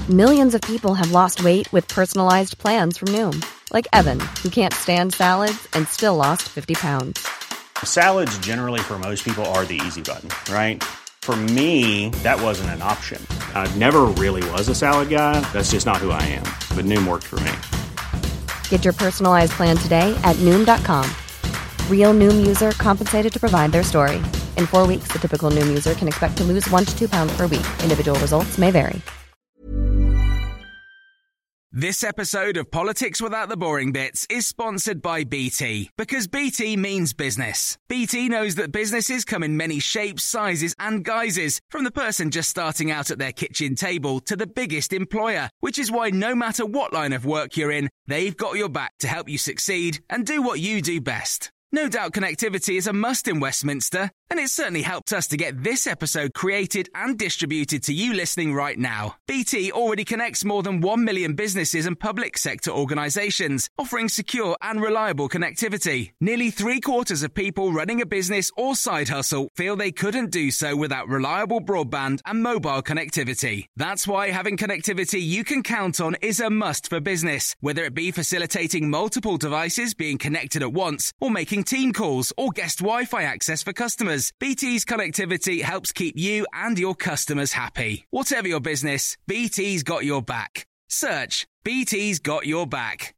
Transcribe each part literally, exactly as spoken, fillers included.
Millions of people have lost weight with personalized plans from Noom. Like Evan, who can't stand salads and still lost fifty pounds. Salads generally for most people are the easy button, right? For me, that wasn't an option. I never really was a salad guy. That's just not who I am. But Noom worked for me. Get your personalized plan today at Noom dot com. Real Noom user compensated to provide their story. In four weeks, the typical Noom user can expect to lose one to two pounds per week. Individual results may vary. This episode of Politics Without the Boring Bits is sponsored by B T, because B T means business. B T knows that businesses come in many shapes, sizes and guises, from the person just starting out at their kitchen table to the biggest employer, which is why no matter what line of work you're in, they've got your back to help you succeed and do what you do best. No doubt connectivity is a must in Westminster, and it's certainly helped us to get this episode created and distributed to you listening right now. B T already connects more than one million businesses and public sector organisations, offering secure and reliable connectivity. Nearly three quarters of people running a business or side hustle feel they couldn't do so without reliable broadband and mobile connectivity. That's why having connectivity you can count on is a must for business, whether it be facilitating multiple devices being connected at once or making team calls or guest Wi-Fi access for customers. B T's connectivity helps keep you and your customers happy. Whatever your business, B T's got your back. Search B T's got your back.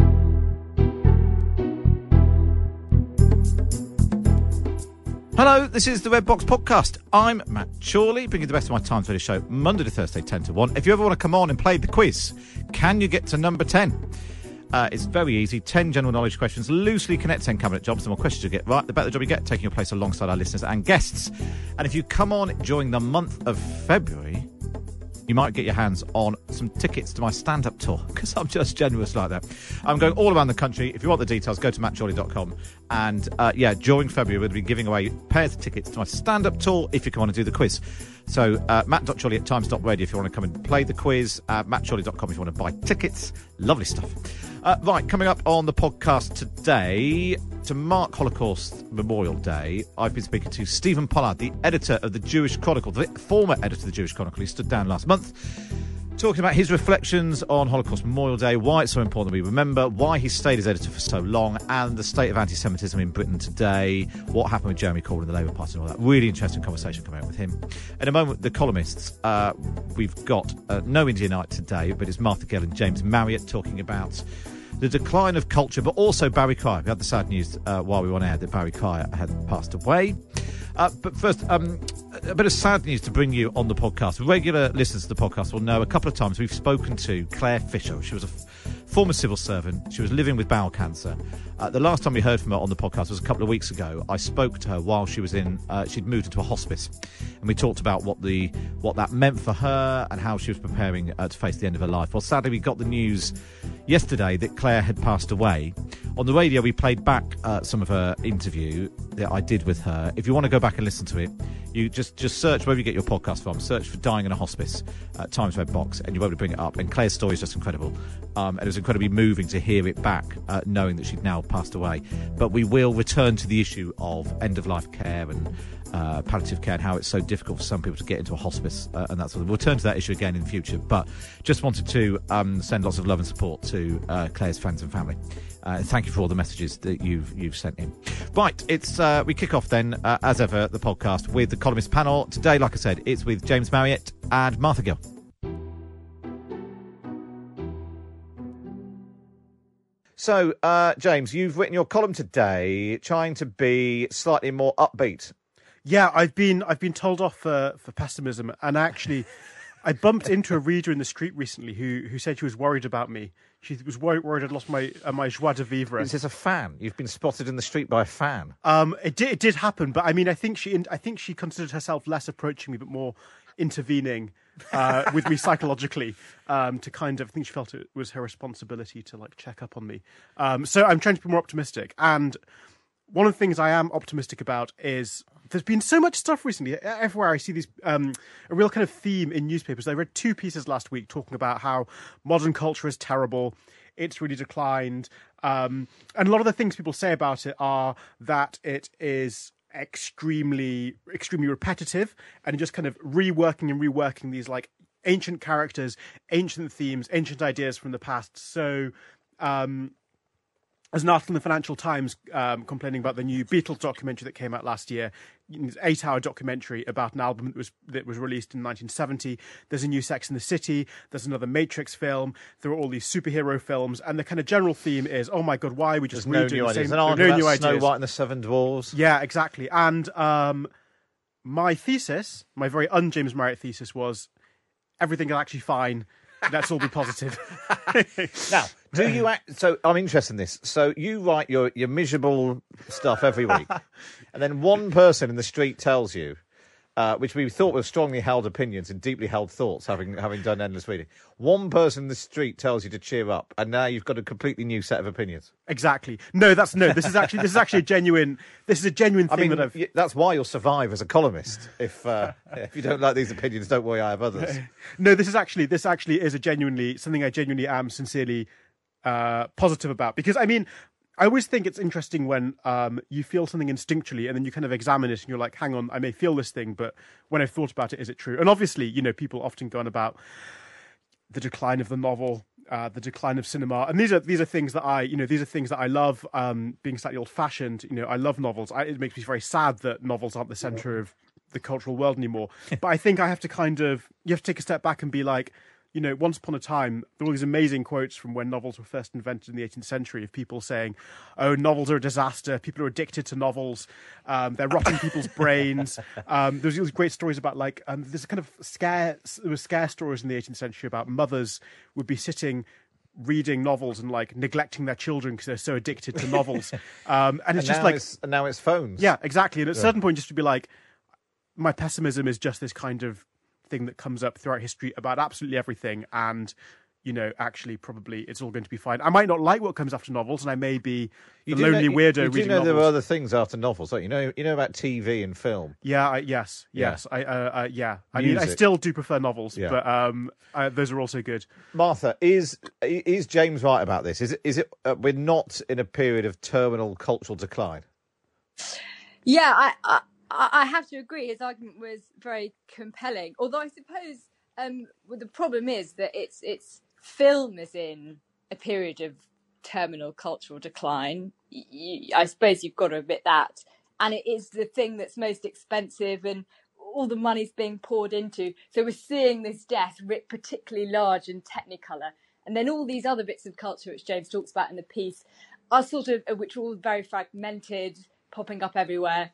Hello, this is the Red Box Podcast. I'm Matt Chorley, bringing the best of my Times Radio show Monday to Thursday, ten to one. If you ever want to come on and play the quiz, can you get to number ten? Uh, it's very easy. ten general knowledge questions, loosely connect ten cabinet jobs. The more questions you get right, the better the job you get, taking your place alongside our listeners and guests. And if you come on during the month of February, you might get your hands on some tickets to my stand-up tour, because I'm just generous like that. I'm going all around the country. If you want the details, go to matt chorley dot com. And, uh, yeah, during February, we'll be giving away pairs of tickets to my stand-up tour if you come on and do the quiz. So, uh, matt dot chorley at times dot radio if you want to come and play the quiz. Uh, matt chorley dot com if you want to buy tickets. Lovely stuff. Uh, right, coming up on the podcast today, to mark Holocaust Memorial Day, I've been speaking to Stephen Pollard, the editor of the Jewish Chronicle, the former editor of the Jewish Chronicle. He stood down last month, talking about his reflections on Holocaust Memorial Day, why it's so important that we remember, why he stayed as editor for so long, and the state of anti-Semitism in Britain today, what happened with Jeremy Corbyn and the Labour Party and all that. Really interesting conversation coming out with him. In a moment, the columnists, uh, we've got uh, no India Night today, but it's Martha Gill and James Marriott talking about the decline of culture, but also Barry Cryer. We had the sad news uh, while we were on air that Barry Cryer had passed away. Uh, but first, um, a bit of sad news to bring you on the podcast. Regular listeners to the podcast will know a couple of times we've spoken to Claire Fisher. She was a f- former civil servant. She was living with bowel cancer. Uh, the last time we heard from her on the podcast was a couple of weeks ago. I spoke to her while she was in, uh, she'd moved into a hospice. And we talked about what the what that meant for her and how she was preparing uh, to face the end of her life. Well, sadly, we got the news yesterday that Claire had passed away. On the radio, we played back uh, some of her interview that I did with her. If you want to go back and listen to it, you just, just search wherever you get your podcast from. Search for Dying in a Hospice, uh, Times Red Box, and you'll be able to bring it up. And Claire's story is just incredible. Um, and it was incredibly moving to hear it back, uh, knowing that she'd now passed away. But we will return to the issue of end-of-life care and uh, palliative care and how it's so difficult for some people to get into a hospice uh, and that sort of. We'll turn to that issue again in the future. But just wanted to um, send lots of love and support to uh, Claire's friends and family. Uh, thank you for all the messages that you've you've sent in. Right, it's uh, we kick off then, uh, as ever, the podcast with the columnist panel. Today, like I said, it's with James Marriott and Martha Gill. So, uh, James, you've written your column today trying to be slightly more upbeat. Yeah, I've been I've been told off for, for pessimism, and actually, I bumped into a reader in the street recently who who said she was worried about me. She was worried, worried I'd lost my uh, my joie de vivre. Is this a fan? You've been spotted in the street by a fan. Um, it did it did happen, but I mean, I think she I think she considered herself less approaching me, but more intervening uh, with me psychologically um, to kind of. I think she felt it was her responsibility to like check up on me. Um, so I'm trying to be more optimistic, and one of the things I am optimistic about is there's been so much stuff recently. Everywhere I see these, um, a real kind of theme in newspapers. I read two pieces last week talking about how modern culture is terrible. It's really declined. Um, and a lot of the things people say about it are that it is extremely, extremely repetitive and just kind of reworking and reworking these like ancient characters, ancient themes, ancient ideas from the past. So, um, as an article in the Financial Times um, complaining about the new Beatles documentary that came out last year, an eight-hour documentary about an album that was that was released in nineteen seventy. There's a new Sex and the City. There's another Matrix film. There are all these superhero films, and the kind of general theme is, oh my god, why are we just There's redoing no new the ideas. same? An argument no about new Snow ideas. White and the Seven Dwarfs. Yeah, exactly. And um, my thesis, my very un-James Marriott thesis, was everything is actually fine. Let's all be positive. Now, do you act, so I'm interested in this. So you write your, your miserable stuff every week, and then one person in the street tells you, uh, which we thought were strongly held opinions and deeply held thoughts, having having done endless reading. One person in the street tells you to cheer up, and now you've got a completely new set of opinions. Exactly. No, that's no. This is actually this is actually a genuine. This is a genuine I thing mean, that I've. y- that's why you'll survive as a columnist. If uh, if you don't like these opinions, don't worry, I have others. No, this is actually this actually is a genuinely something I genuinely am sincerely uh, positive about, because I mean, I always think it's interesting when um, you feel something instinctually and then you kind of examine it and you're like, hang on, I may feel this thing, but when I've thought about it, is it true? And obviously, you know, people often go on about the decline of the novel, uh, the decline of cinema, and these are these are things that I, you know, these are things that I love. Um, being slightly old-fashioned, you know, I love novels. I, it makes me very sad that novels aren't the center of the cultural world anymore. But I think I have to kind of, you have to take a step back and be like, you know, once upon a time, there were these amazing quotes from when novels were first invented in the eighteenth century of people saying, oh, novels are a disaster. People are addicted to novels. Um, they're rotting people's brains. Um, there's these great stories about, like, um, there's a kind of scare, there were scare stories in the eighteenth century about mothers would be sitting reading novels and, like, neglecting their children because they're so addicted to novels. Um, and it's And just now like, it's, and now it's phones. yeah, exactly. And at a certain point, just to be like, my pessimism is just this kind of thing that comes up throughout history about absolutely everything, and you know, actually, probably it's all going to be fine. I might not like what comes after novels, and I may be the You do lonely know, weirdo you, you reading do know novels. there are other things after novels, don't you? You know, you know about T V and film. Yeah, I, yes, Yeah. yes, I, uh, uh, yeah. I mean, I Music. still do prefer novels, Yeah. but um, uh, those are also good. Martha, is is James right about this? Is it is it uh, we're not in a period of terminal cultural decline? Yeah, I, I I have to agree. His argument was very compelling. Although I suppose um, well, the problem is that it's it's film is in a period of terminal cultural decline. Y- y- I suppose you've got to admit that, and it is the thing that's most expensive and all the money's being poured into. So we're seeing this death writ particularly large in Technicolor, and then all these other bits of culture which James talks about in the piece are sort of which are all very fragmented, popping up everywhere.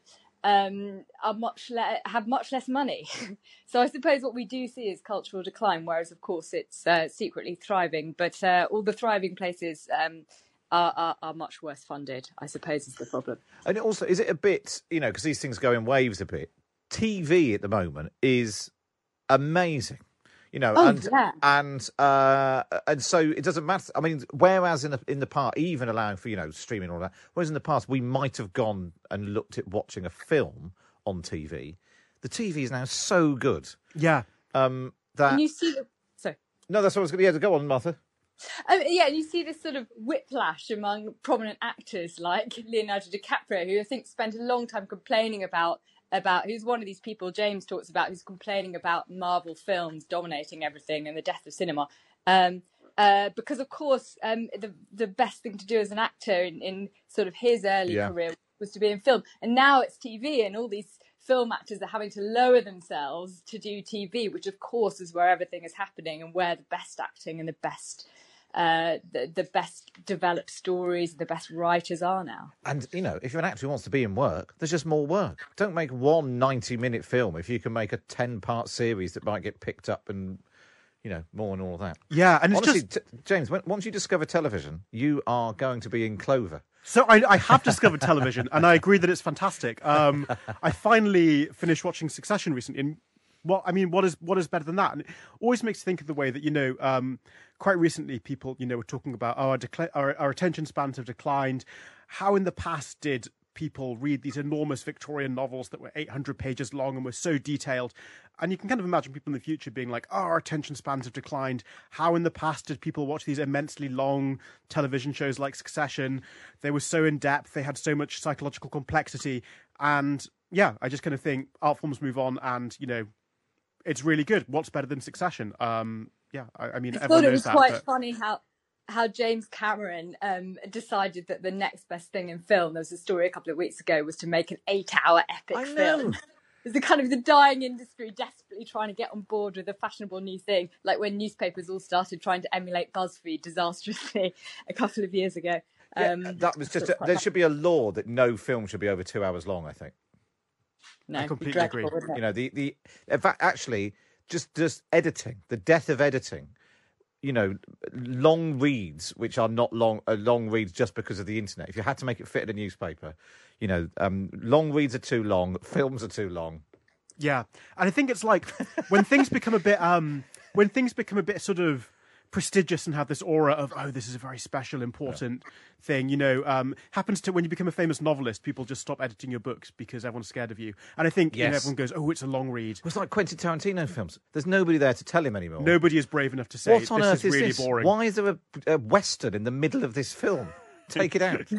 Um, are much le- have much less money. So I suppose what we do see is cultural decline, whereas of course it's uh, secretly thriving. But uh, all the thriving places um, are, are are much worse funded, I suppose, is the problem. And also, is it a bit, you know, because these things go in waves a bit. T V at the moment is amazing, you know, Oh, and yeah. and uh, and so it doesn't matter. I mean, whereas in the, in the past, even allowing for, you know, streaming and all that, whereas in the past we might have gone and looked at watching a film on T V. The T V is now so good Yeah, um, that And you see the sorry. no, that's what I was going to. Yeah, go on, Martha. Um, yeah, and you see this sort of whiplash among prominent actors like Leonardo DiCaprio, who I think spent a long time complaining about about who's one of these people James talks about who's complaining about Marvel films dominating everything and the death of cinema. Um, uh, because of course, um, the the best thing to do as an actor in, in sort of his early Yeah. career was to be in film, and now it's T V, and all these film actors are having to lower themselves to do T V, which of course is where everything is happening and where the best acting and the best uh, the, the best developed stories, the best writers are now. And, you know, if you're an actor who wants to be in work, there's just more work. Don't make one ninety-minute film if you can make a ten-part series that might get picked up and, you know, more and all of that. yeah, and it's Honestly, just t- James, when, once you discover television, you are going to be in clover. so. I, I have discovered television, and I agree that it's fantastic. Um, I finally finished watching Succession recently. And what I mean, what is what is better than that? And it always makes you think of the way that, you know, um, quite recently people, you know, were talking about oh, our, decla- our our attention spans have declined. How in the past did people read these enormous Victorian novels that were eight hundred pages long and were so detailed? And you can kind of imagine people in the future being like, oh, our attention spans have declined. How in the past did people watch these immensely long television shows like Succession? They were so in depth. They had so much psychological complexity. And yeah, I just kind of think art forms move on, and, you know, it's really good. What's better than Succession? Um, yeah, I, I mean, I everyone thought it knows was that. quite but... funny how how James Cameron um, decided that the next best thing in film, there was a story a couple of weeks ago, was to make an eight-hour epic I know. film. It's the kind of the dying industry desperately trying to get on board with a fashionable new thing, like when newspapers all started trying to emulate BuzzFeed disastrously a couple of years ago. Um, yeah, that was just. A, quite there fun. should be a law that no film should be over two hours long. I think. No, I completely dreadful, agree. wouldn't it? You know, the the in fact, actually, just just editing, the death of editing. You know, long reads which are not long uh, long reads just because of the internet. If you had to make it fit in a newspaper, you know, um, long reads are too long, films are too long. Yeah, and I think it's like when things become a bit, um, when things become a bit sort of prestigious and have this aura of, oh, this is a very special, important yeah. thing. You know, um, happens to when you become a famous novelist, people just stop editing your books because everyone's scared of you. And I think yes. you know, everyone goes, oh, it's a long read. It's like Quentin Tarantino films. There's nobody there to tell him anymore. Nobody is brave enough to say, what on this earth is really is this? boring. Why is there a, a Western in the middle of this film? Take it out.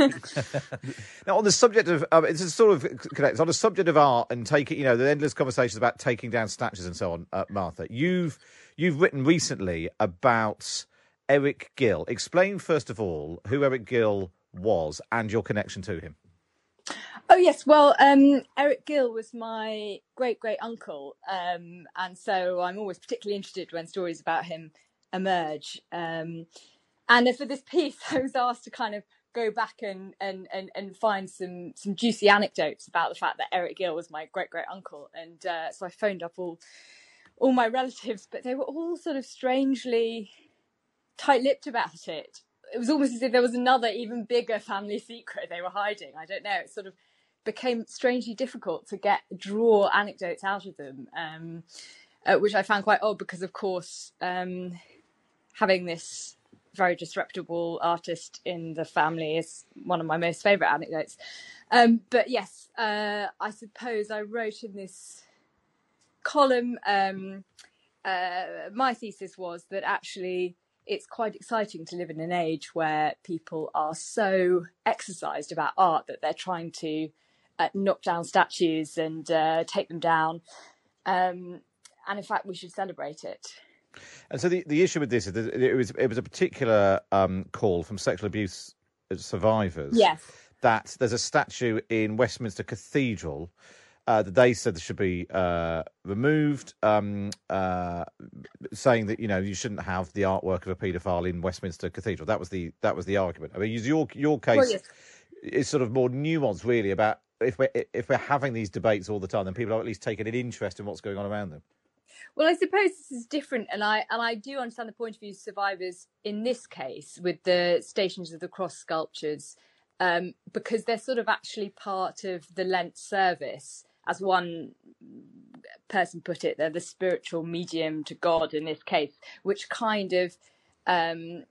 Now, on the subject of, um, it's a sort of connected. On the subject of art and taking, you know, the endless conversations about taking down statues and so on, uh, Martha, you've you've written recently about Eric Gill. Explain, first of all, who Eric Gill was and your connection to him. Oh, yes. Well, um, Eric Gill was my great-great-uncle, um, and so I'm always particularly interested when stories about him emerge. Um, and for this piece, I was asked to kind of go back and, and, and, and find some, some juicy anecdotes about the fact that Eric Gill was my great-great-uncle. And uh, so I phoned up all all my relatives, but they were all sort of strangely tight-lipped about it. It was almost as if there was another, even bigger family secret they were hiding. I don't know. It sort of became strangely difficult to get draw anecdotes out of them, um, uh, which I found quite odd because, of course, um, having this very disreputable artist in the family is one of my most favourite anecdotes. Um, but yes, uh, I suppose I wrote in this column, um, uh, my thesis was that actually it's quite exciting to live in an age where people are so exercised about art that they're trying to uh, knock down statues and uh, take them down. Um, and in fact, we should celebrate it. And so the, the issue with this is that it was it was a particular um, call from sexual abuse survivors. Yes. That there's a statue in Westminster Cathedral uh, that they said should be uh, removed, um, uh, saying that you know you shouldn't have the artwork of a paedophile in Westminster Cathedral. That was the that was the argument. I mean, your your case well, yes. is sort of more nuanced, really, about if we're if we're having these debates all the time, then people are at least taking an interest in what's going on around them. Well, I suppose this is different, and I and I do understand the point of view of survivors in this case with the Stations of the Cross sculptures, um, because they're sort of actually part of the Lent service, as one person put it. They're the spiritual medium to God in this case, which kind of um,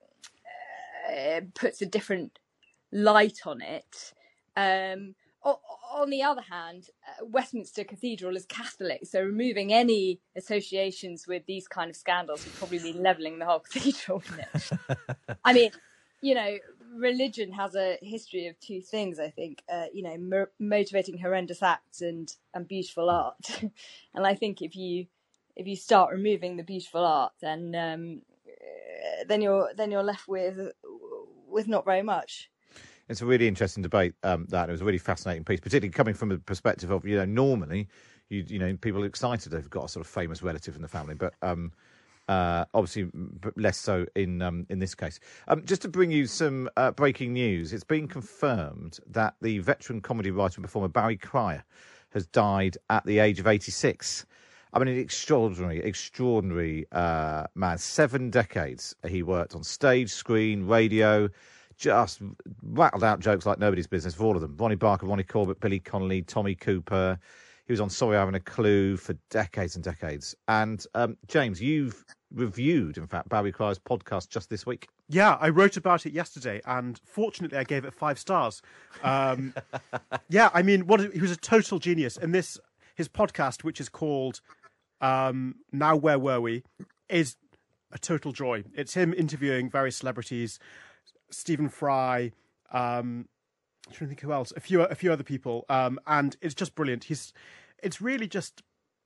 uh, puts a different light on it. Um, On the other hand, uh, Westminster Cathedral is Catholic, so removing any associations with these kind of scandals would probably mean levelling the whole cathedral, wouldn't it? I mean, you know, religion has a history of two things, I think, uh, you know, mo- motivating horrendous acts and, and beautiful art. And I think if you if you start removing the beautiful art, then um, then you're then you're left with with not very much. It's a really interesting debate, um, that. It was a really fascinating piece, particularly coming from the perspective of, you know, normally, you you know, people are excited they've got a sort of famous relative in the family, but um, uh, obviously less so in um, in this case. Um, just to bring you some uh, breaking news, it's been confirmed that the veteran comedy writer and performer Barry Cryer has died at the age of eighty-six. I mean, an extraordinary, extraordinary uh, man. Seven decades he worked on stage, screen, radio. Just rattled out jokes like nobody's business for all of them. Ronnie Barker, Ronnie Corbett, Billy Connolly, Tommy Cooper. He was on Sorry I Haven't a Clue for decades and decades. And um, James, you've reviewed, in fact, Barry Cryer's podcast just this week. Yeah, I wrote about it yesterday, and fortunately I gave it five stars. Um, yeah, I mean, what he was a total genius. And this, his podcast, which is called um, Now Where Were We, is a total joy. It's him interviewing various celebrities, Stephen Fry, um, I'm trying to think who else, a few a few other people, um, and it's just brilliant. He's, it's really just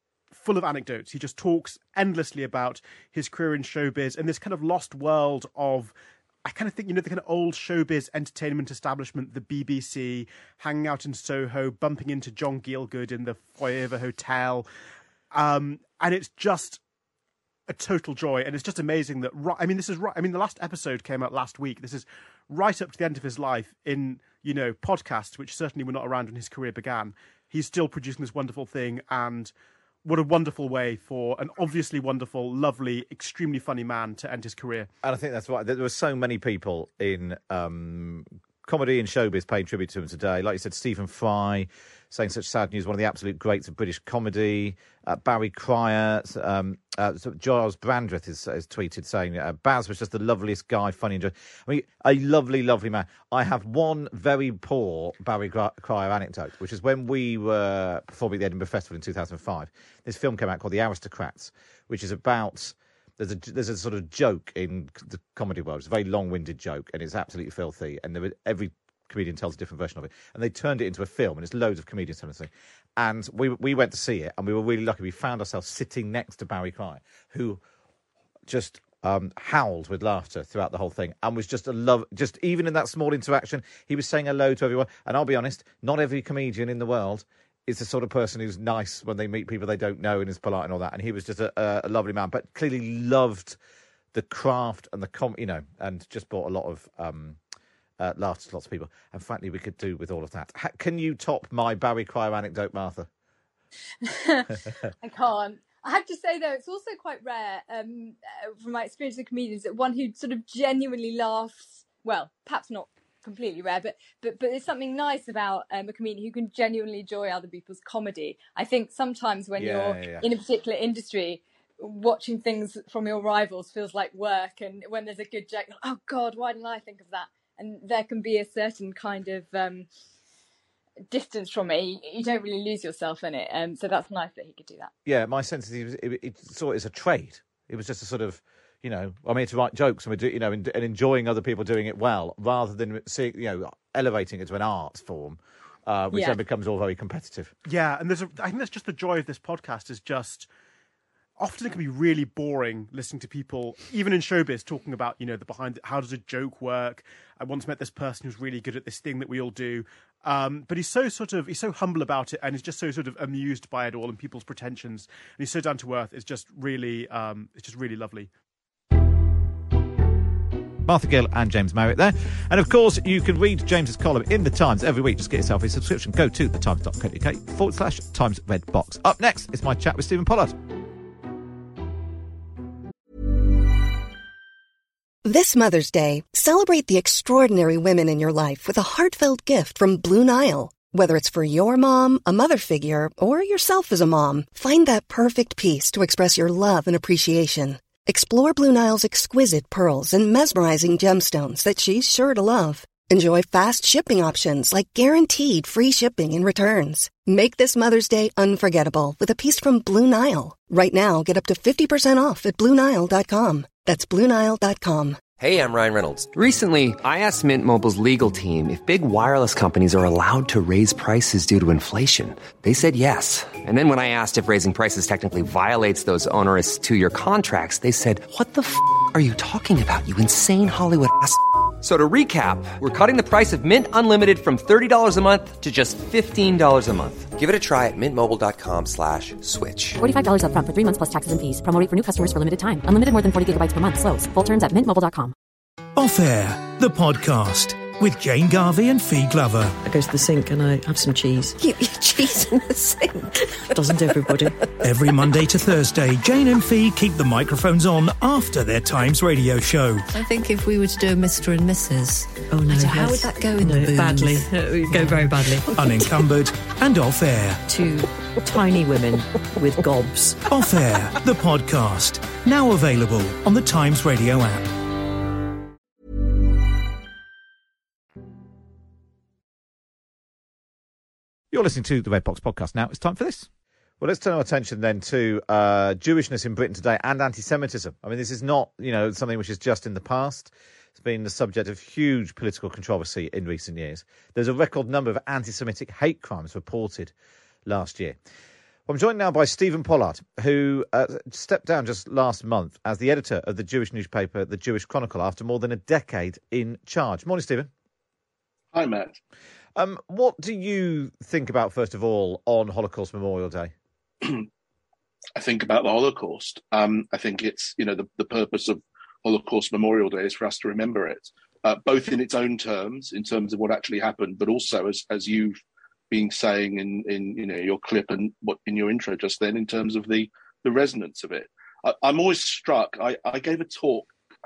full of anecdotes. He just talks endlessly about his career in showbiz and this kind of lost world of, I kind of think, you know, the kind of old showbiz entertainment establishment, the B B C, hanging out in Soho, bumping into John Gielgud in the foyer of a hotel. Um, and it's just a total joy. And it's just amazing that, I mean, this is right. I mean, the last episode came out last week. This is right up to the end of his life in, you know, podcasts, which certainly were not around when his career began. He's still producing this wonderful thing. And what a wonderful way for an obviously wonderful, lovely, extremely funny man to end his career. And I think that's right. There were so many people in um, comedy and showbiz paying tribute to him today. Like you said, Stephen Fry saying such sad news, one of the absolute greats of British comedy. Uh, Barry Cryer, um, uh, so Giles Brandreth has, has tweeted saying uh, Baz was just the loveliest guy, funny and... I mean, a lovely, lovely man. I have one very poor Barry Cryer anecdote, which is when we were performing at the Edinburgh Festival in two thousand five. This film came out called The Aristocrats, which is about... There's a, there's a sort of joke in the comedy world. It's a very long-winded joke, and it's absolutely filthy. And there, every comedian tells a different version of it. And they turned it into a film, and it's loads of comedians telling the thing. And we we went to see it, and we were really lucky. We found ourselves sitting next to Barry Cryer, who just um, howled with laughter throughout the whole thing, and was just a love. Just even in that small interaction, he was saying hello to everyone. And I'll be honest, not every comedian in the world is the sort of person who's nice when they meet people they don't know and is polite and all that. And he was just a, a, a lovely man, but clearly loved the craft and the com, you know, and just brought a lot of um, uh, laughs to lots of people. And frankly, we could do with all of that. Ha- can you top my Barry Cryer anecdote, Martha? I can't. I have to say, though, it's also quite rare, um, uh, from my experience with comedians, that one who sort of genuinely laughs, well, perhaps not completely rare, but but but there's something nice about um, a comedian who can genuinely enjoy other people's comedy. I think sometimes when Yeah, you're yeah, yeah. in a particular industry, watching things from your rivals feels like work, and when there's a good joke, oh God, why didn't I think of that? And there can be a certain kind of um, distance from it. You, you don't really lose yourself in it, um, so that's nice that he could do that. Yeah, my sense is he was, it, it saw it as a trade. It was just a sort of, you know, I'm here to write jokes and, we do, you know, and, and enjoying other people doing it well, rather than seeing, you know, elevating it to an art form, uh, which Yeah. then becomes all very competitive. Yeah, and there's a, I think that's just the joy of this podcast is just, often it can be really boring listening to people, even in showbiz, talking about, you know, the behind, how does a joke work? I once met this person who's really good at this thing that we all do. Um, but he's so sort of, he's so humble about it, and he's just so sort of amused by it all and people's pretensions. And he's so down to earth. It's just really, um, it's just really lovely. Martha Gill and James Marriott there. And of course, you can read James's column in The Times every week. Just get yourself a subscription. Go to thetimes.co.uk forward slash Times Red Box. Up next is my chat with Stephen Pollard. This Mother's Day, celebrate the extraordinary women in your life with a heartfelt gift from Blue Nile. Whether it's for your mom, a mother figure, or yourself as a mom, find that perfect piece to express your love and appreciation. Explore Blue Nile's exquisite pearls and mesmerizing gemstones that she's sure to love. Enjoy fast shipping options like guaranteed free shipping and returns. Make this Mother's Day unforgettable with a piece from Blue Nile. Right now, get up to fifty percent off at Blue Nile dot com. That's Blue Nile dot com. Hey, I'm Ryan Reynolds. Recently, I asked Mint Mobile's legal team if big wireless companies are allowed to raise prices due to inflation. They said yes. And then when I asked if raising prices technically violates those onerous two-year contracts, they said, what the f*** are you talking about, you insane Hollywood ass f- So to recap, we're cutting the price of Mint Unlimited from thirty dollars a month to just fifteen dollars a month. Give it a try at mintmobile.com slash switch. forty-five dollars up front for three months plus taxes and fees. Promo rate for new customers for limited time. Unlimited more than forty gigabytes per month. Slows full terms at mint mobile dot com. Off Air, the podcast with Jane Garvey and Fee Glover. I go to the sink and I have some cheese. You eat cheese in the sink. Doesn't everybody? Every Monday to Thursday, Jane and Fee keep the microphones on after their Times radio show. I think if we were to do a Mister and Missus Oh no, I don't- yes. how would that go in no, the booth? badly. It would go very badly. Unencumbered and Off Air. Two tiny women with gobs. Off Air, the podcast. Now available on the Times radio app. You're listening to the Red Box podcast now. It's time for this. Well, let's turn our attention then to uh, Jewishness in Britain today and anti-Semitism. I mean, this is not, you know, something which is just in the past. It's been the subject of huge political controversy in recent years. There's a record number of anti-Semitic hate crimes reported last year. I'm joined now by Stephen Pollard, who uh, stepped down just last month as the editor of the Jewish newspaper, The Jewish Chronicle, after more than a decade in charge. Morning, Stephen. Hi, Matt. Um, what do you think about, first of all, on Holocaust Memorial Day? I think about the Holocaust. Um, I think it's, you know, the, the purpose of Holocaust Memorial Day is for us to remember it, uh, both in its own terms, in terms of what actually happened, but also, as as you've been saying in, in you know your clip and what in your intro just then, in terms of the the resonance of it. I, I'm always struck. I, I gave a talk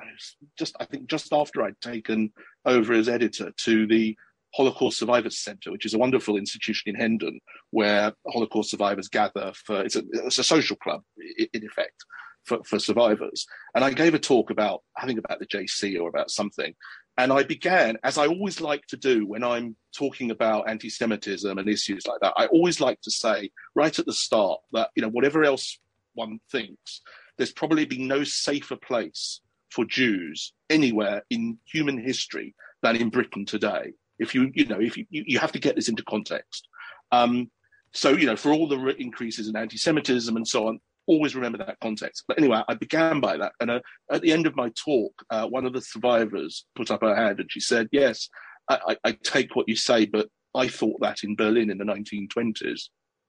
just I think just after I'd taken over as editor to the Holocaust Survivors Centre, which is a wonderful institution in Hendon, where Holocaust survivors gather for, it's a, it's a social club, in effect, for, for survivors. And I gave a talk about, I think about the J C or about something. And I began, as I always like to do when I'm talking about anti-Semitism and issues like that, I always like to say right at the start that, you know, whatever else one thinks, there's probably been no safer place for Jews anywhere in human history than in Britain today. If you, you know, if you, you have to get this into context. Um, so, you know, for all the re- increases in anti-Semitism and so on, always remember that context. But anyway, I began by that. And uh, at the end of my talk, uh, one of the survivors put up her hand and she said, yes, I, I, I take what you say, but I thought that in Berlin in the nineteen twenties.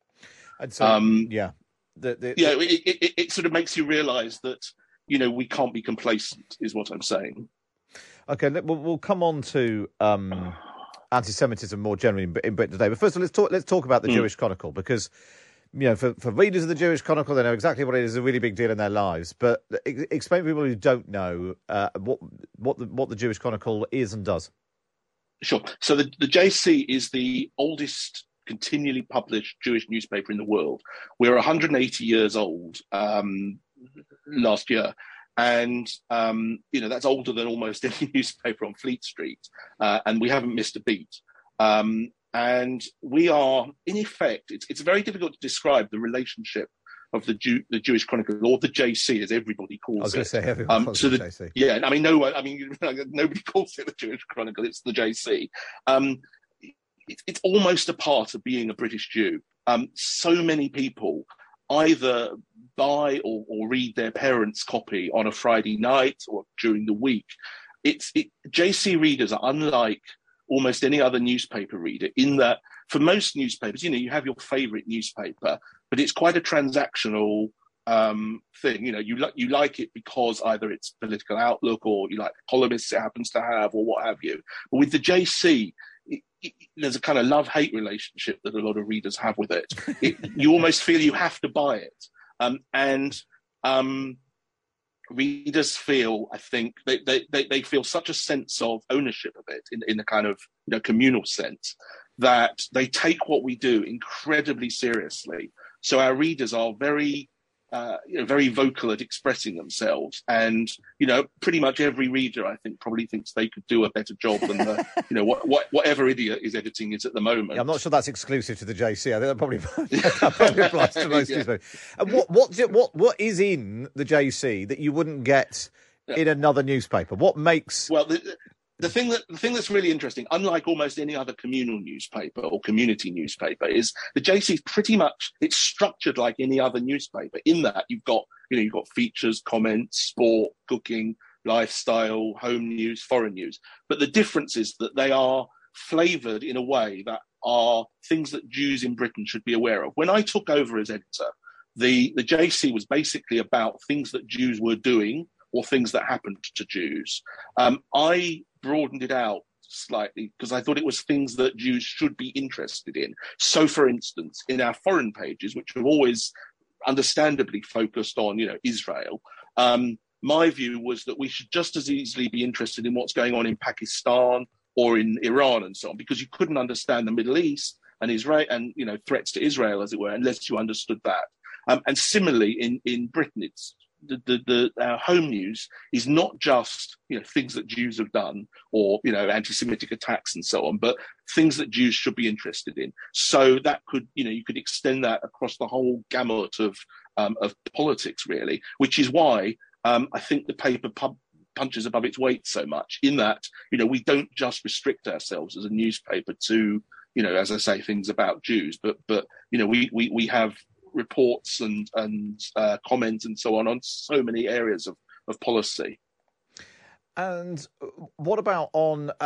And so, um, yeah. The, the, yeah, it, it, it sort of makes you realise that, you know, we can't be complacent, is what I'm saying. Okay, we'll, we'll come on to um, anti-Semitism more generally in, in Britain today. But first of all, let's talk, let's talk about the mm. Jewish Chronicle, because, you know, for, for readers of the Jewish Chronicle, they know exactly what it is. It's a really big deal in their lives. But explain to people who don't know uh, what what the, what the Jewish Chronicle is and does. Sure. So the, the J C is the oldest continually published Jewish newspaper in the world. We're one hundred eighty years old um, last year. And, um, you know, that's older than almost any newspaper on Fleet Street. Uh, and we haven't missed a beat. Um, and we are, in effect, it's, it's very difficult to describe the relationship of the Jew, the Jewish Chronicle, or the J C, as everybody calls it. I was going to say, everyone um, calls so it the the J C. Yeah, I mean, no one, I mean, nobody calls it the Jewish Chronicle, it's the J C. Um, it, it's almost a part of being a British Jew. Um, so many people either buy or, or read their parents' copy on a Friday night or during the week. It's it, J C readers are unlike almost any other newspaper reader in that for most newspapers, you know, you have your favourite newspaper, but it's quite a transactional um, thing. You know, you, li- you like it because either it's political outlook or you like the columnists it happens to have or what have you. But with the J C, It, it, there's a kind of love-hate relationship that a lot of readers have with it. it you almost feel you have to buy it. Um, and um, readers feel, I think, they, they, they, they feel such a sense of ownership of it in, in a kind of you know, communal sense that they take what we do incredibly seriously. So our readers are very... Uh, you know, very vocal at expressing themselves, and you know, pretty much every reader, I think, probably thinks they could do a better job than the, you know, what, what, whatever idiot is editing it at the moment. Yeah, I'm not sure that's exclusive to the J C. I think that probably, that probably applies to most people. And what what what what is in the J C that you wouldn't get in another newspaper? What makes well the, the thing that the thing that's really interesting, unlike almost any other communal newspaper or community newspaper, is the J C is pretty much it's structured like any other newspaper. In that you've got you know you've got features, comments, sport, cooking, lifestyle, home news, foreign news. But the difference is that they are flavoured in a way that are things that Jews in Britain should be aware of. When I took over as editor, the the J C was basically about things that Jews were doing or things that happened to Jews. Um, I broadened it out slightly because I thought it was things that Jews should be interested in. So, for instance, in our foreign pages, which have always understandably focused on, you know, Israel, um, my view was that we should just as easily be interested in what's going on in Pakistan or in Iran and so on, because you couldn't understand the Middle East and Israel and, you know, threats to Israel, as it were, unless you understood that. Um, and similarly, in, in Britain, it's The, the, the our home news is not just you know things that Jews have done or you know anti-Semitic attacks and so on, but things that Jews should be interested in. So that could you know you could extend that across the whole gamut of um, of politics, really, which is why um, I think the paper pub- punches above its weight so much. In that you know we don't just restrict ourselves as a newspaper to you know as I say things about Jews, but but you know we we we have reports and and uh, comments and so on on so many areas of, of policy. And what about on uh,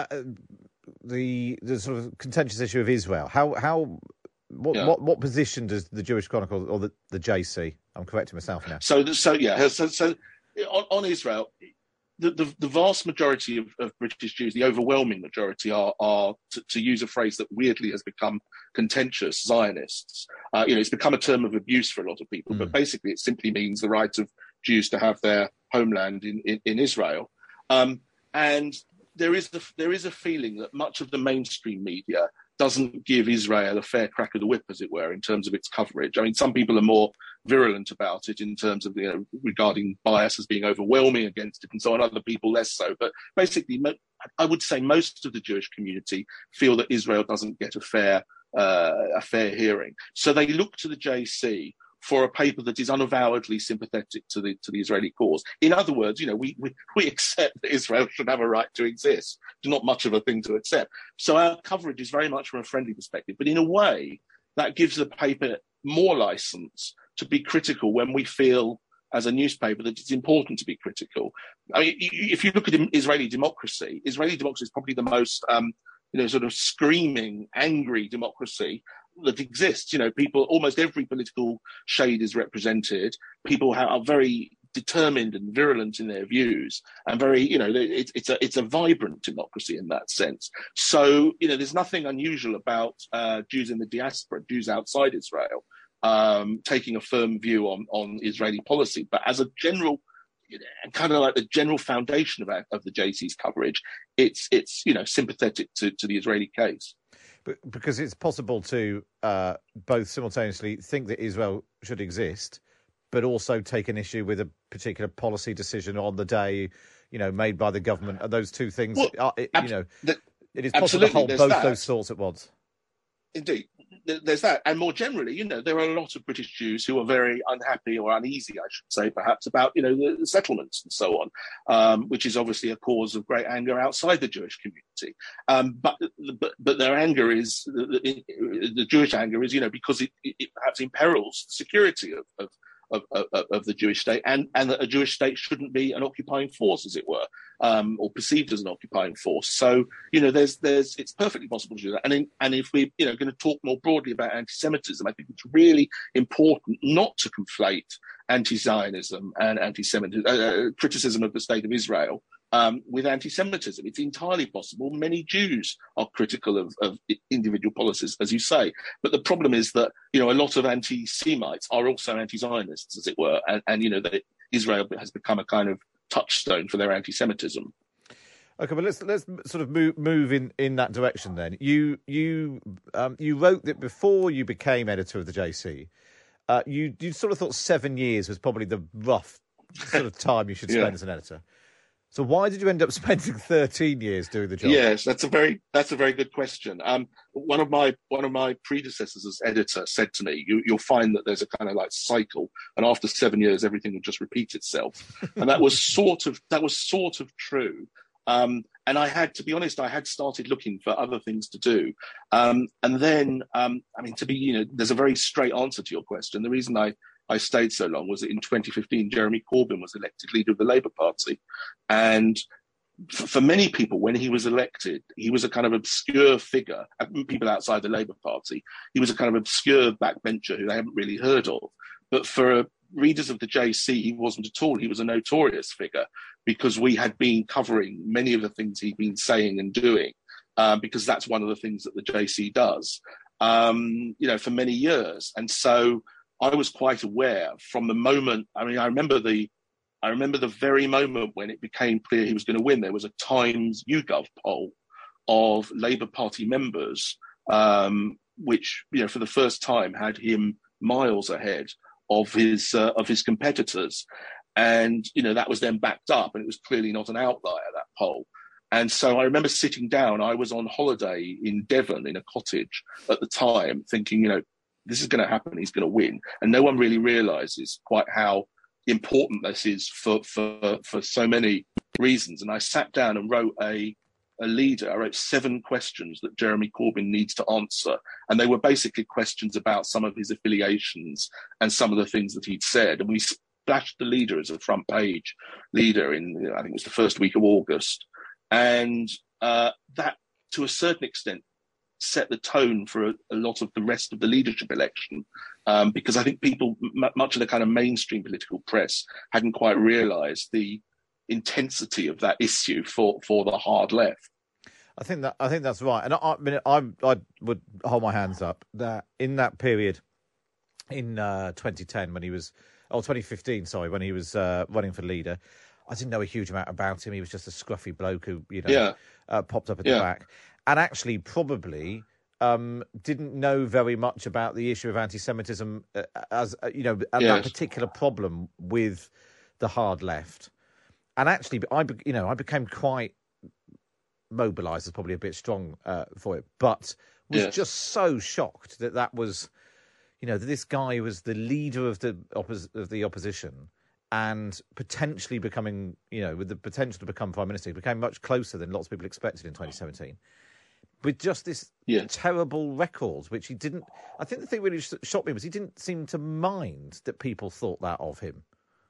the the sort of contentious issue of Israel? How how what Yeah. what, what position does the Jewish Chronicle or the, the J C? I'm correcting myself now. So, so yeah, so, so on, on Israel, the, the, the vast majority of, of British Jews, the overwhelming majority, are, are to, to use a phrase that weirdly has become contentious, Zionists. Uh, you know, it's become a term of abuse for a lot of people, Mm. but basically it simply means the right of Jews to have their homeland in, in, in Israel. Um, and there is the, there is a feeling that much of the mainstream media doesn't give Israel a fair crack of the whip, as it were, in terms of its coverage. I mean, some people are more virulent about it in terms of, you know, regarding bias as being overwhelming against it and so on, other people less so. But basically, mo- I would say most of the Jewish community feel that Israel doesn't get a fair, uh, a fair hearing. So they look to the J C for a paper that is unavowedly sympathetic to the to the Israeli cause. In other words, you know, we, we, we accept that Israel should have a right to exist. It's not much of a thing to accept. So our coverage is very much from a friendly perspective. But in a way, that gives the paper more license to be critical when we feel, as a newspaper, that it's important to be critical. I mean, if you look at Israeli democracy, Israeli democracy is probably the most, um, you know, sort of screaming, angry democracy that exists. You know, people, almost every political shade is represented. People are very determined and virulent in their views, and very, you know, it, it's a it's a vibrant democracy in that sense. So, you know, there's nothing unusual about uh, Jews in the diaspora, Jews outside Israel, um, taking a firm view on on Israeli policy. But as a general, you know, kind of like the general foundation of our, of the J C's coverage, it's it's you know sympathetic to to the Israeli case. Because it's possible to uh, both simultaneously think that Israel should exist, but also take an issue with a particular policy decision on the day, you know, made by the government. Are those two things, Well, are, it, ab- you know, the, it is possible to hold there's both that. those thoughts at once. Indeed, there's that. And more generally, you know, there are a lot of British Jews who are very unhappy or uneasy, I should say, perhaps, about, you know, the, the settlements and so on, um, which is obviously a cause of great anger outside the Jewish community. Um, but, but but their anger is, the, the Jewish anger is, you know, because it, it perhaps imperils the security of, of Of, of, of the Jewish state, and, and that a Jewish state shouldn't be an occupying force, as it were, um, or perceived as an occupying force. So, you know, there's, there's, it's perfectly possible to do that. And in, and if we're, you know, going to talk more broadly about anti-Semitism, I think it's really important not to conflate anti-Zionism and anti-Semitism, uh, criticism of the state of Israel, um, with anti-Semitism. It's entirely possible. Many Jews are critical of, of individual policies, as you say. But the problem is that, you know, a lot of anti-Semites are also anti-Zionists, as it were. And, and you know, that Israel has become a kind of touchstone for their anti-Semitism. Okay, but let's let's sort of move move in, in that direction then. You you um, you wrote that before you became editor of the J C, uh, you you sort of thought seven years was probably the rough sort of time you should spend Yeah. as an editor. So why did you end up spending thirteen years doing the job? Yes, that's a very that's a very good question. Um, one of my one of my predecessors as editor said to me, you, "You'll find that there's a kind of like cycle, and after seven years, everything will just repeat itself." And that was sort of that was sort of true. Um, and I had, to be honest, I had started looking for other things to do. Um, and then, um, I mean, to be, you know, there's a very straight answer to your question. The reason I I stayed so long was that in twenty fifteen, Jeremy Corbyn was elected leader of the Labour Party. And f- for many people, when he was elected, he was a kind of obscure figure, uh, people outside the Labour Party. He was a kind of obscure backbencher who they haven't really heard of. But for uh, readers of the J C, he wasn't at all. He was a notorious figure because we had been covering many of the things he'd been saying and doing, uh, because that's one of the things that the J C does, um, you know, for many years. And so I was quite aware from the moment. I mean, I remember the, I remember the very moment when it became clear he was going to win. There was a Times YouGov poll of Labour Party members, um, which, you know, for the first time had him miles ahead of his uh, of his competitors, and you know that was then backed up, and it was clearly not an outlier, that poll. And so I remember sitting down. I was on holiday in Devon in a cottage at the time, thinking, you know, this is going to happen. He's going to win. And no one really realizes quite how important this is for, for, for so many reasons. And I sat down and wrote a, a leader, I wrote seven questions that Jeremy Corbyn needs to answer. And they were basically questions about some of his affiliations and some of the things that he'd said. And we splashed the leader as a front page leader in, I think it was the first week of August. And uh, that, to a certain extent, set the tone for a, a lot of the rest of the leadership election, um, because I think people, m- much of the kind of mainstream political press hadn't quite realised the intensity of that issue for, for the hard left. I think that I think that's right, and I, I mean, I I would hold my hands up that in that period, in uh, twenty ten when he was, oh twenty fifteen, sorry, when he was uh, running for leader, I didn't know a huge amount about him. He was just a scruffy bloke who, you know, yeah. uh, popped up at yeah. the back, and actually probably um, didn't know very much about the issue of anti-Semitism uh, as uh, you know, and yes. that particular problem with the hard left. And actually, I you know I became quite mobilised is probably a bit strong uh, for it, but was yes. just so shocked that that was, you know, that this guy was the leader of the oppos- of the opposition and potentially becoming, you know, with the potential to become prime minister, he became much closer than lots of people expected in twenty seventeen. With just this yes. terrible record, which he didn't. I think the thing really shocked me was he didn't seem to mind that people thought that of him.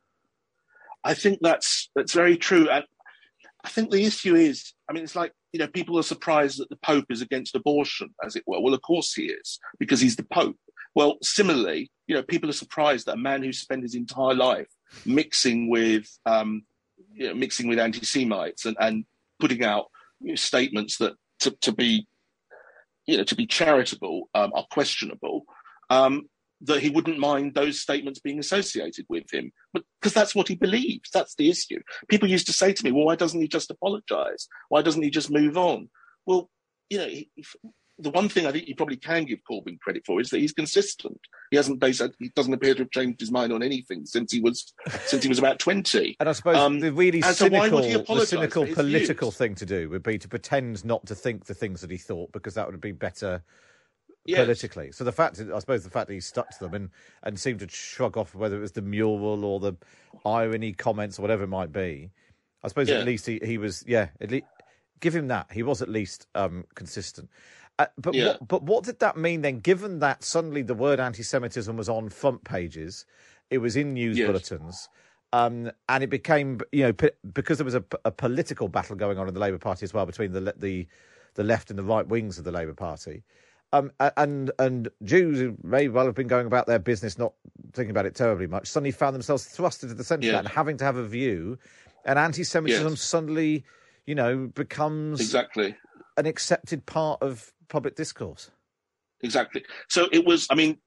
I think that's that's very true. And I think the issue is, I mean, it's like, you know, people are surprised that the Pope is against abortion, as it were. Well, of course he is, because he's the Pope. Well, similarly, you know, people are surprised that a man who spent his entire life mixing with, um, you know, mixing with anti-Semites and, and putting out, you know, statements that to, to be, you know, to be charitable um, are questionable. Um, that he wouldn't mind those statements being associated with him, but because that's what he believes. That's the issue. People used to say to me, well, why doesn't he just apologise? Why doesn't he just move on? Well, you know, he, the one thing I think you probably can give Corbyn credit for is that he's consistent. He hasn't basically, he doesn't appear to have changed his mind on anything since he was since he was about twenty. And I suppose um, the really cynical, so the cynical political views? thing to do would be to pretend not to think the things that he thought, because that would be better. Yes. Politically. So the fact, I suppose the fact that he stuck to them and, and seemed to shrug off whether it was the mural or the irony comments or whatever it might be, I suppose yeah. at least he, he was, yeah, at least, give him that. He was at least um, consistent. Uh, but, yeah. what, but what did that mean then, given that suddenly the word anti-Semitism was on front pages, it was in news yes. bulletins, um, and it became, you know, p- because there was a, a political battle going on in the Labour Party as well between the the, the left and the right wings of the Labour Party. Um, and and Jews who may well have been going about their business, not thinking about it terribly much, suddenly found themselves thrust into the centre yeah. of that and having to have a view. And anti-Semitism yes. suddenly, you know, becomes exactly an accepted part of public discourse. Exactly. So it was, I mean,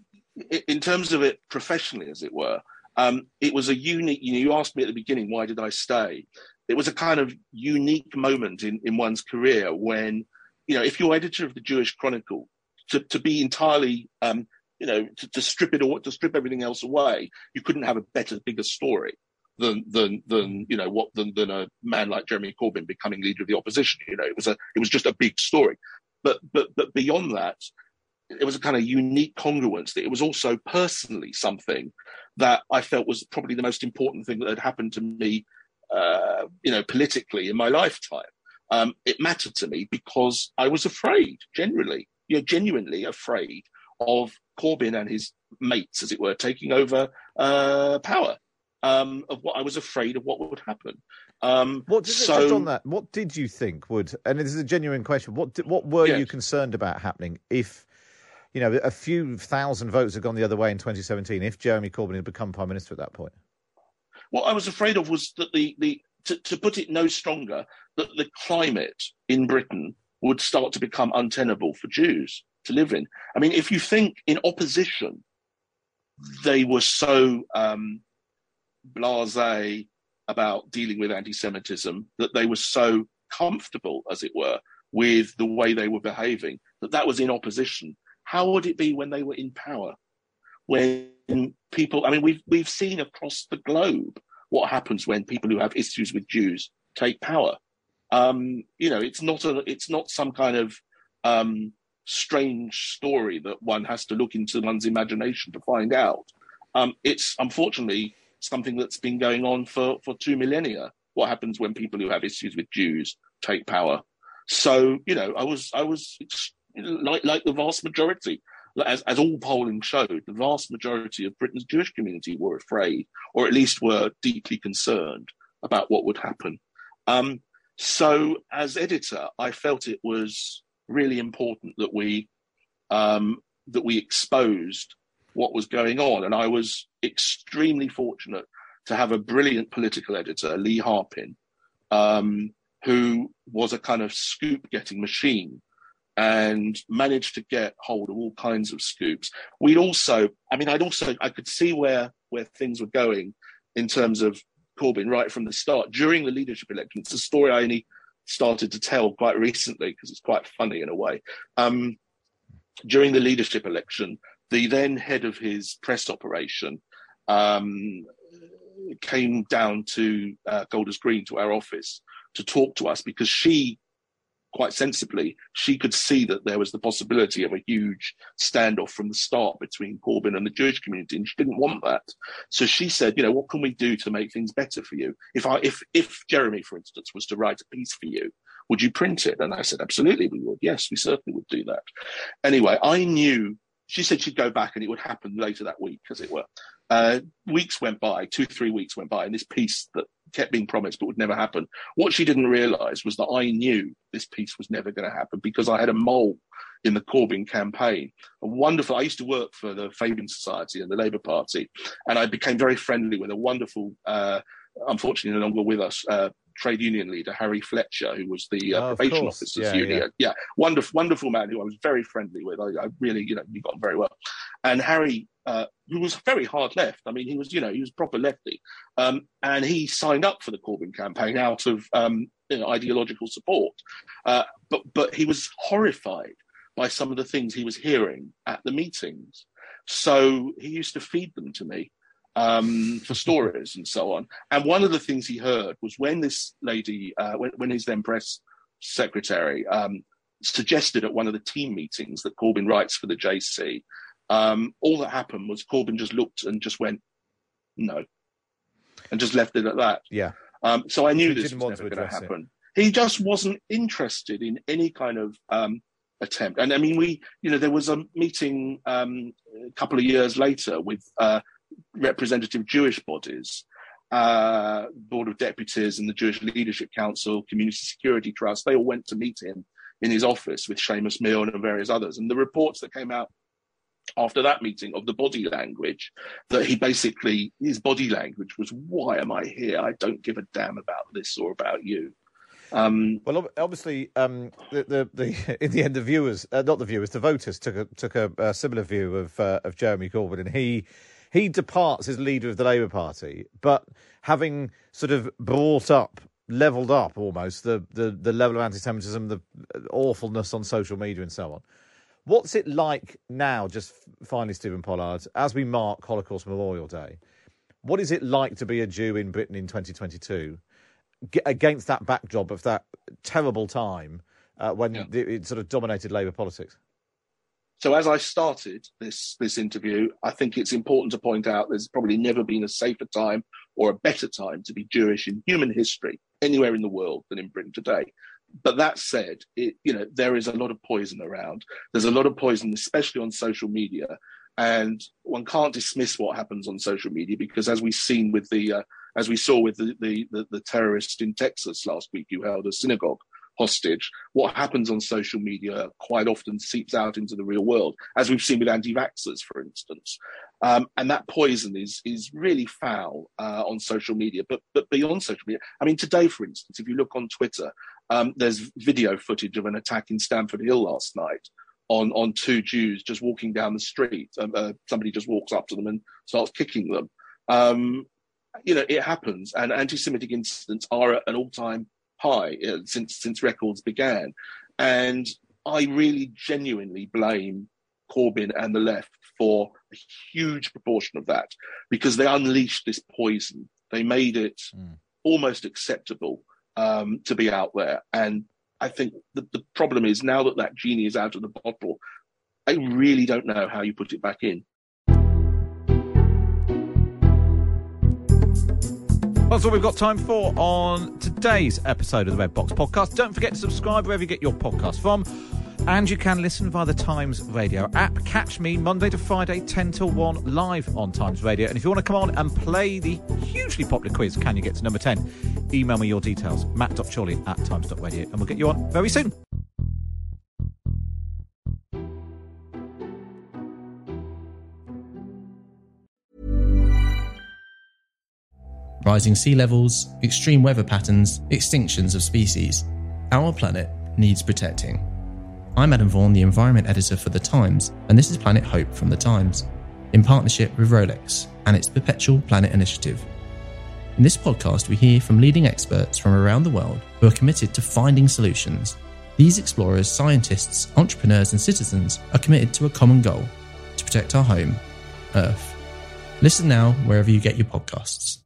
in terms of it professionally, as it were, um, it was a unique, you know, you asked me at the beginning, why did I stay? It was a kind of unique moment in, in one's career when, you know, if you're editor of the Jewish Chronicle, to, to be entirely, um, you know, to, to strip it all, to strip everything else away, you couldn't have a better, bigger story than than than you know what than than a man like Jeremy Corbyn becoming leader of the opposition. You know, it was a it was just a big story. But but but beyond that, it was a kind of unique congruence that it was also personally something that I felt was probably the most important thing that had happened to me, uh, you know, politically in my lifetime. Um, it mattered to me because I was afraid, generally, you know, genuinely afraid of Corbyn and his mates, as it were, taking over uh, power. Um, of what I was afraid of what would happen. Um, what did so, just on that? What did you think would? And this is a genuine question. What did, what were yes. you concerned about happening if, you know, a few thousand votes had gone the other way in twenty seventeen? If Jeremy Corbyn had become prime minister at that point? What I was afraid of was that the the to, to put it no stronger, that the climate in Britain would start to become untenable for Jews to live in. I mean, if you think in opposition, they were so um, blasé about dealing with anti-Semitism, that they were so comfortable, as it were, with the way they were behaving, that that was in opposition. How would it be when they were in power? When people, I mean, we've we've seen across the globe what happens when people who have issues with Jews take power. Um, you know, it's not a, it's not some kind of um, strange story that one has to look into one's imagination to find out. Um, it's unfortunately something that's been going on for, for two millennia. What happens when people who have issues with Jews take power? So, you know, I was, I was like, like the vast majority, as, as all polling showed, the vast majority of Britain's Jewish community were afraid, or at least were deeply concerned about what would happen. Um, so as editor, I felt it was really important that we, um, that we exposed what was going on. And I was extremely fortunate to have a brilliant political editor, Lee Harpin, um, who was a kind of scoop-getting machine and managed to get hold of all kinds of scoops. We'd also, I mean, I'd also, I could see where, where things were going in terms of Corbyn right from the start. During the leadership election, it's a story I only started to tell quite recently because it's quite funny in a way. Um, during the leadership election, the then head of his press operation um, came down to uh, Golders Green, to our office, to talk to us because she, quite sensibly, she could see that there was the possibility of a huge standoff from the start between Corbyn and the Jewish community, and she didn't want that. So she said, you know, what can we do to make things better for you? If I, if, if Jeremy, for instance, was to write a piece for you, would you print it? And I said, absolutely, we would. Yes, we certainly would do that. Anyway, I knew, she said she'd go back and it would happen later that week, as it were. Uh, weeks went by, two, three weeks went by, and this piece that kept being promised but would never happen. What she didn't realise was that I knew this piece was never going to happen because I had a mole in the Corbyn campaign. A wonderful, I used to work for the Fabian Society and the Labour Party, and I became very friendly with a wonderful, uh, unfortunately no longer with us, uh, trade union leader, Harry Fletcher, who was the uh, oh, probation officers yeah, union. Yeah. yeah, wonderful, wonderful man who I was very friendly with. I, I really, you know, we got on very well. And Harry, uh, who was very hard left. I mean, he was, you know, he was proper lefty. Um, and he signed up for the Corbyn campaign out of um, you know, ideological support. Uh, but but he was horrified by some of the things he was hearing at the meetings. So he used to feed them to me um, for stories and so on. And one of the things he heard was when this lady, uh, when, when his then press secretary um, suggested at one of the team meetings that Corbyn writes for the J C, Um, all that happened was Corbyn just looked and just went, no, and just left it at that. Yeah. Um, so I knew he this didn't was want never to going to address happen. It. He just wasn't interested in any kind of um, attempt. And I mean, we, you know, there was a meeting um, a couple of years later with uh, representative Jewish bodies, uh, Board of Deputies and the Jewish Leadership Council, Community Security Trust. They all went to meet him in his office with Seamus Milne and various others. And the reports that came out after that meeting of the body language, that he basically, his body language was, why am I here? I don't give a damn about this or about you. Um, well, obviously, um, the, the, the, in the end, the viewers, uh, not the viewers, the voters took a, took a, a similar view of uh, of Jeremy Corbyn, and he he departs as leader of the Labour Party, but having sort of brought up, levelled up almost the, the, the level of anti-Semitism, the awfulness on social media and so on. What's it like now, just finally, Stephen Pollard, as we mark Holocaust Memorial Day, what is it like to be a Jew in Britain in twenty twenty-two against that backdrop of that terrible time uh, when yeah. it sort of dominated Labour politics? So as I started this this interview, I think it's important to point out there's probably never been a safer time or a better time to be Jewish in human history anywhere in the world than in Britain today. But that said, it, you know, there is a lot of poison around. There's a lot of poison, especially on social media. And one can't dismiss what happens on social media because, as we've seen with the, uh, as we saw with the, the, the, the terrorist in Texas last week who held a synagogue hostage, what happens on social media quite often seeps out into the real world, as we've seen with anti-vaxxers, for instance. Um, and that poison is is really foul uh, on social media. But but beyond social media, I mean, today, for instance, if you look on Twitter, um, there's video footage of an attack in Stamford Hill last night on, on two Jews just walking down the street. Um, uh, somebody just walks up to them and starts kicking them. Um, you know, it happens. And anti-Semitic incidents are at an all-time high uh, since since records began. And I really genuinely blame Corbyn and the left for a huge proportion of that, because they unleashed this poison. They made it mm. almost acceptable um, to be out there. And I think the, the problem is, now that that genie is out of the bottle, I really don't know how you put it back in. That's all we've got time for on today's episode of the Red Box Podcast. Don't forget to subscribe wherever you get your podcast from. And you can listen via the Times Radio app. Catch me Monday to Friday, ten till one, live on Times Radio. And if you want to come on and play the hugely popular quiz, Can You Get to Number ten? Email me your details, matt dot chorley at times dot radio, and we'll get you on very soon. Rising sea levels, extreme weather patterns, extinctions of species. Our planet needs protecting. I'm Adam Vaughan, the Environment Editor for The Times, and this is Planet Hope from The Times, in partnership with Rolex and its Perpetual Planet Initiative. In this podcast, we hear from leading experts from around the world who are committed to finding solutions. These explorers, scientists, entrepreneurs and citizens are committed to a common goal, to protect our home, Earth. Listen now wherever you get your podcasts.